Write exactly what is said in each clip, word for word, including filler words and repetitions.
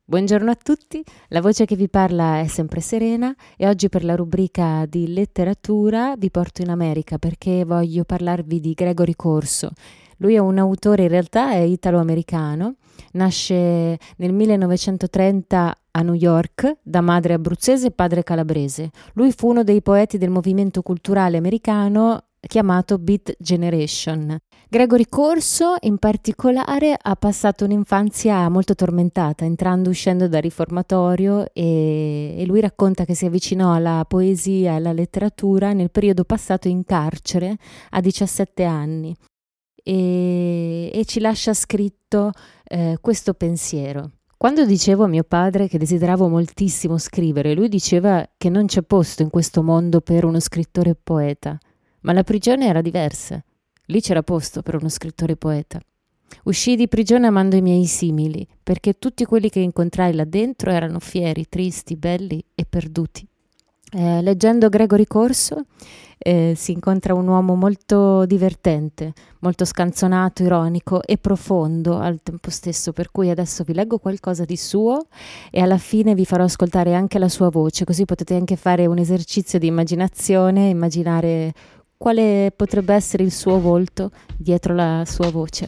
Buongiorno a tutti, la voce che vi parla è sempre Serena e oggi per la rubrica di letteratura vi porto in America perché voglio parlarvi di Gregory Corso. Lui è un autore, in realtà è italo-americano, nasce nel millenovecentotrenta a New York da madre abruzzese e padre calabrese. Lui fu uno dei poeti del movimento culturale americano chiamato Beat Generation. Gregory Corso in particolare ha passato un'infanzia molto tormentata, entrando e uscendo dal riformatorio e, e lui racconta che si avvicinò alla poesia e alla letteratura nel periodo passato in carcere a diciassette anni e, e ci lascia scritto eh, questo pensiero. Quando dicevo a mio padre che desideravo moltissimo scrivere, lui diceva che non c'è posto in questo mondo per uno scrittore poeta, ma la prigione era diversa. Lì c'era posto per uno scrittore poeta. Uscii di prigione amando i miei simili, perché tutti quelli che incontrai là dentro erano fieri, tristi, belli e perduti. Eh, leggendo Gregory Corso eh, si incontra un uomo molto divertente, molto scanzonato, ironico e profondo al tempo stesso, per cui adesso vi leggo qualcosa di suo e alla fine vi farò ascoltare anche la sua voce, così potete anche fare un esercizio di immaginazione, immaginare quale potrebbe essere il suo volto dietro la sua voce.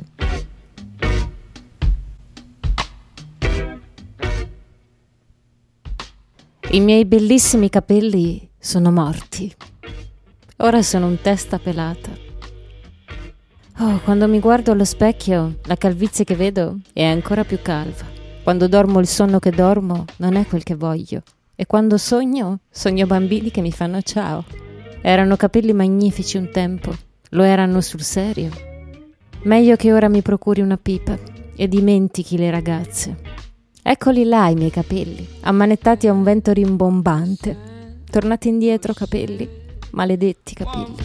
I miei bellissimi capelli sono morti. Ora sono un testa pelata. Oh, quando mi guardo allo specchio, la calvizie che vedo è ancora più calva. Quando dormo il sonno che dormo non è quel che voglio. E quando sogno, sogno bambini che mi fanno ciao. Erano capelli magnifici un tempo, lo erano sul serio. Meglio che ora mi procuri una pipa e dimentichi le ragazze. Eccoli là i miei capelli, ammanettati a un vento rimbombante. Tornati indietro capelli, maledetti capelli.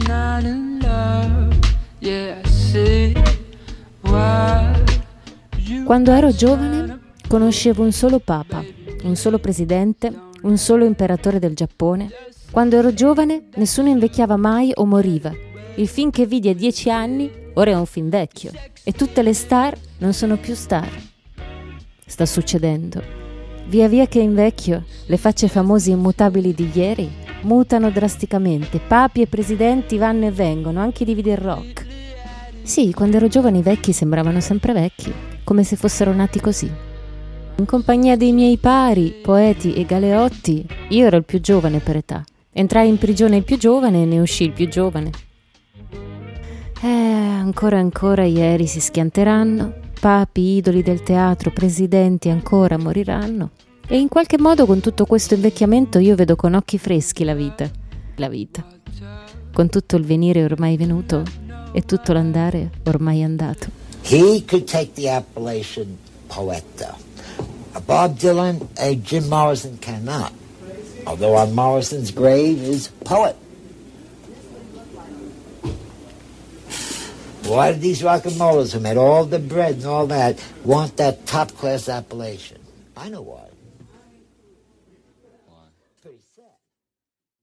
Quando ero giovane conoscevo un solo papa, un solo presidente, un solo imperatore del Giappone. Quando ero giovane nessuno invecchiava mai o moriva. Il film che vidi a dieci anni ora è un film vecchio e tutte le star non sono più star. Sta succedendo. Via via che invecchio, le facce famose e immutabili di ieri mutano drasticamente. Papi e presidenti vanno e vengono, anche i divi del rock. Sì, quando ero giovane i vecchi sembravano sempre vecchi, come se fossero nati così. In compagnia dei miei pari, poeti e galeotti, io ero il più giovane per età. Entrai in prigione il più giovane e ne uscì il più giovane. Eh, ancora e ancora ieri si schianteranno, papi, idoli del teatro, presidenti ancora moriranno. E in qualche modo con tutto questo invecchiamento io vedo con occhi freschi la vita. La vita. Con tutto il venire ormai venuto e tutto l'andare ormai andato. He could take the appellation poeta. Bob Dylan and Jim Morrison cannot. Although on Morrison's grave is poet. Why did these rock and rollers who made all the bread and all that want that top class appellation? I know why.